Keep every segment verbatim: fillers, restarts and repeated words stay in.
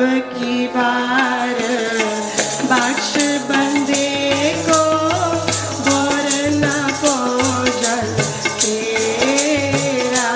की बार बख्श बंदे को बोरना भोजन तेरा।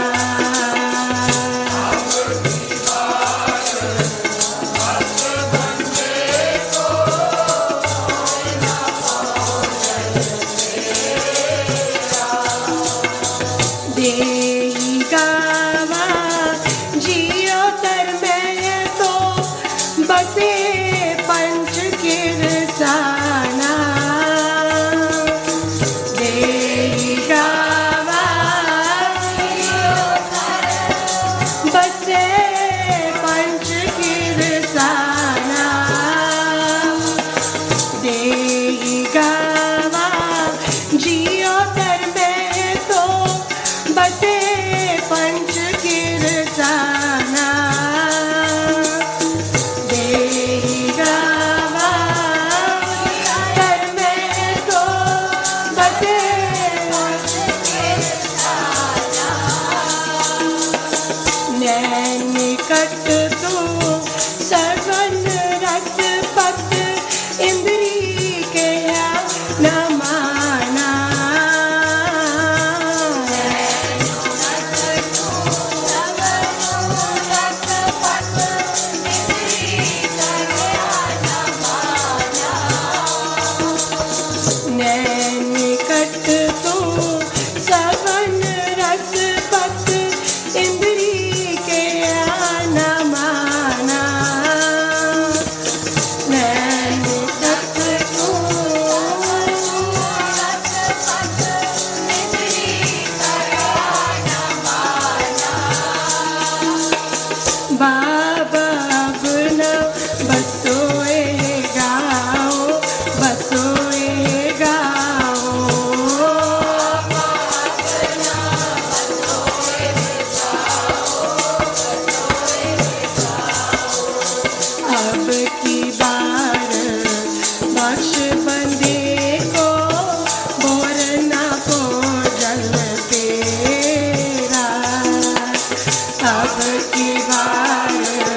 देई गावा जियो तर में तो बसे पंच किरसाना। देई गावा बसे पंच किरसाना। देई गावा जियो तर में तो बसे पंच किरसाना। देई गावा तर में तो बसे पंच किरसाना। नैन कट तू सरवन रस पत इंद्री के न माना। नैन कट तू सवन रस पत इंद्री के न माना। नैन कट तू बाबा अपना बसोए गाओ बसोए गाओ। अब की बार बख्श बंदे को बोरना भोजन तेरा। अब की बार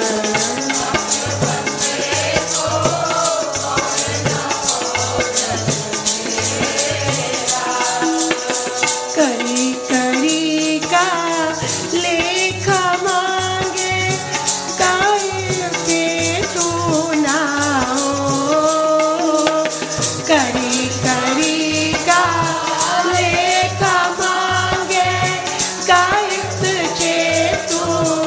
करी करी का लेखा मांगे काहे के तू ना हो। करी करी का लेखा मांगे काहे तुझे तू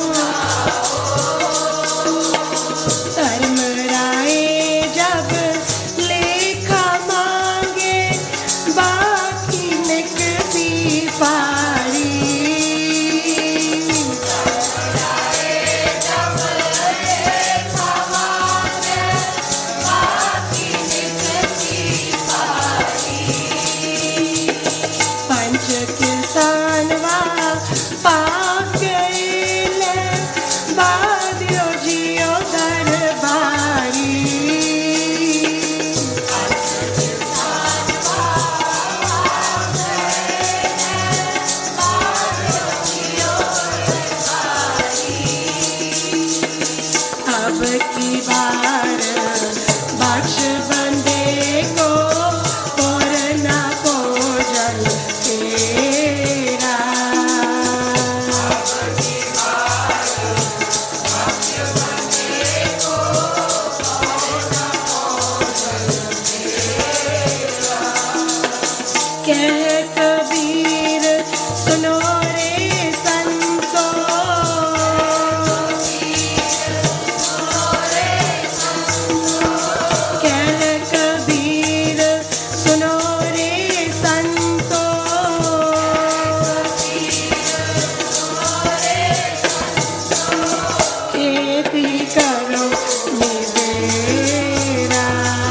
धर्मराय जब लेखा मांगे बाकी निकसी पारी। पंच किसानवा पाक गईले बादियो जियो दरबारी। अब की बार बख्श बंदे को बोरना भोजन तेरा। कह कबीर सुनो रे संतो। कह कबीर सुनो रे संतो। खेती करो निबेरा।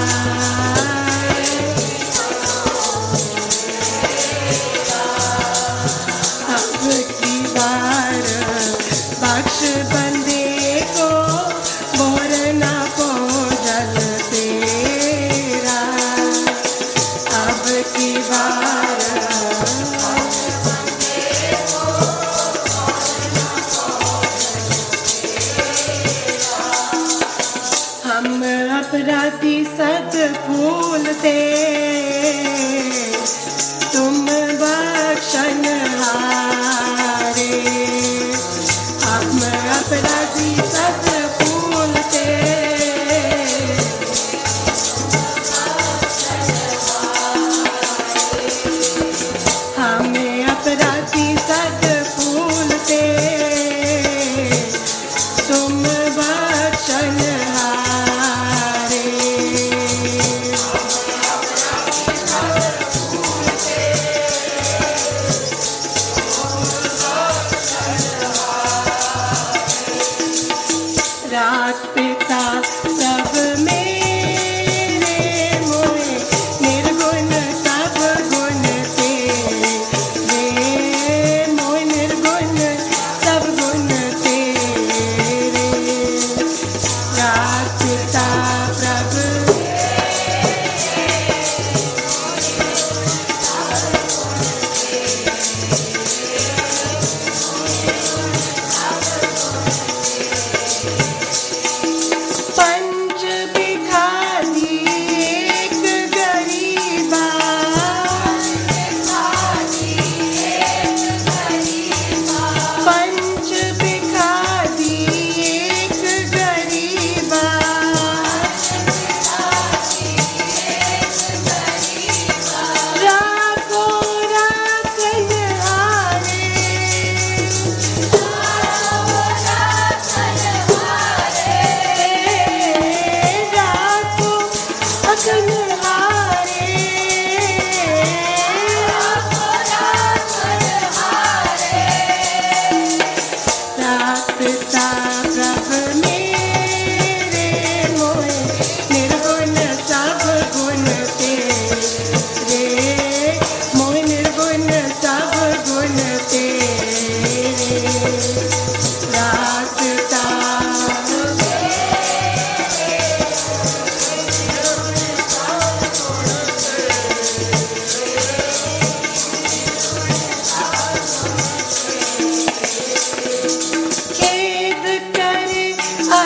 अब की बार बख्श बंदे को बोरना भोजन तेरा। अब की बार अपराधी सद फूल दे तुम बख्शन हारे। हम अपराधी सद फूल दे हमें अपराधी सद फूल दे तुम बख्शन हारे। रात पिता सब मेरे मोए निर्गुण सब गुण तेरे मोए निर्गुण सब गुण तेरे। रात पिता प्रभु पंच भिखारी एक गरीबा पंच भिखारी एक गरीबा राखो राखन हारे। राखो अगन हारे। रात पिता प्रभु मेरे मोए निर्गुण सब गुण तेरे मोए निर्गुण सब गुण तेरे। रात पिता खेद करे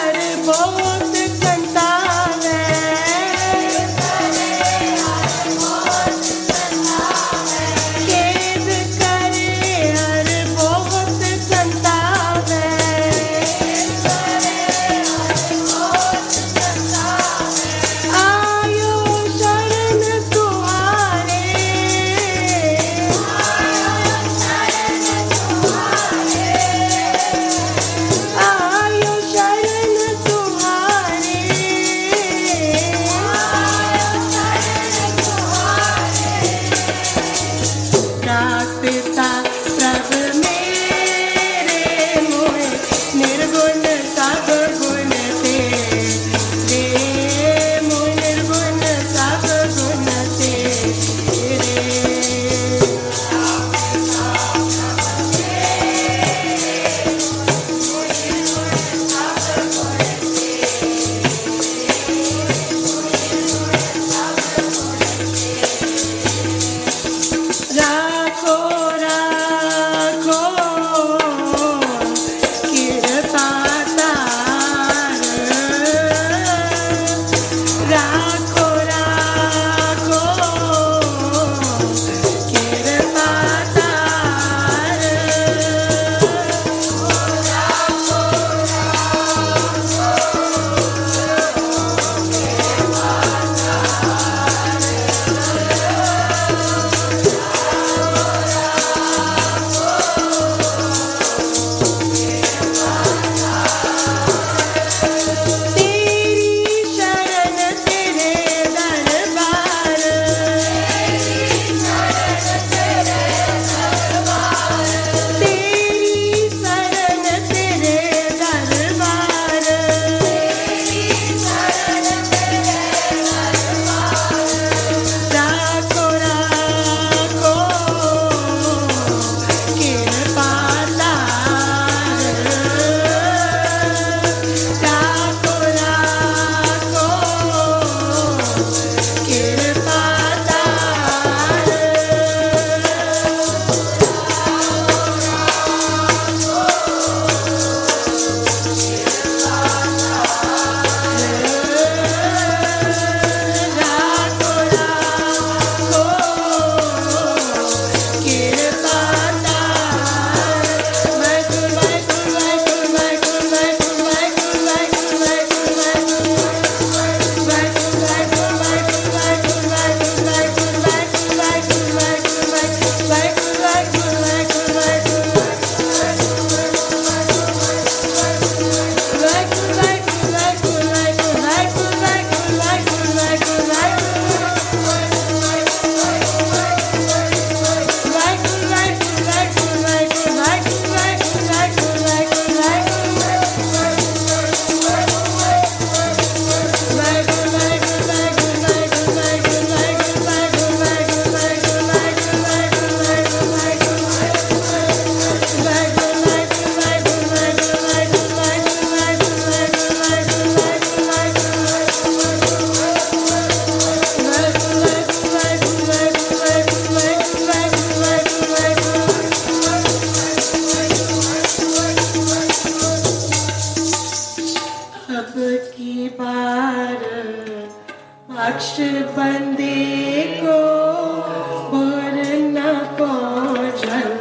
अक्ष बंदे को बोर न पहुँचल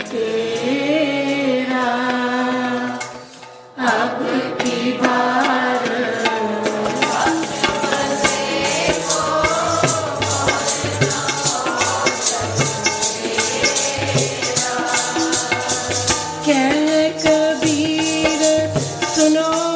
तेरा अब की बार कह कबीर सुनो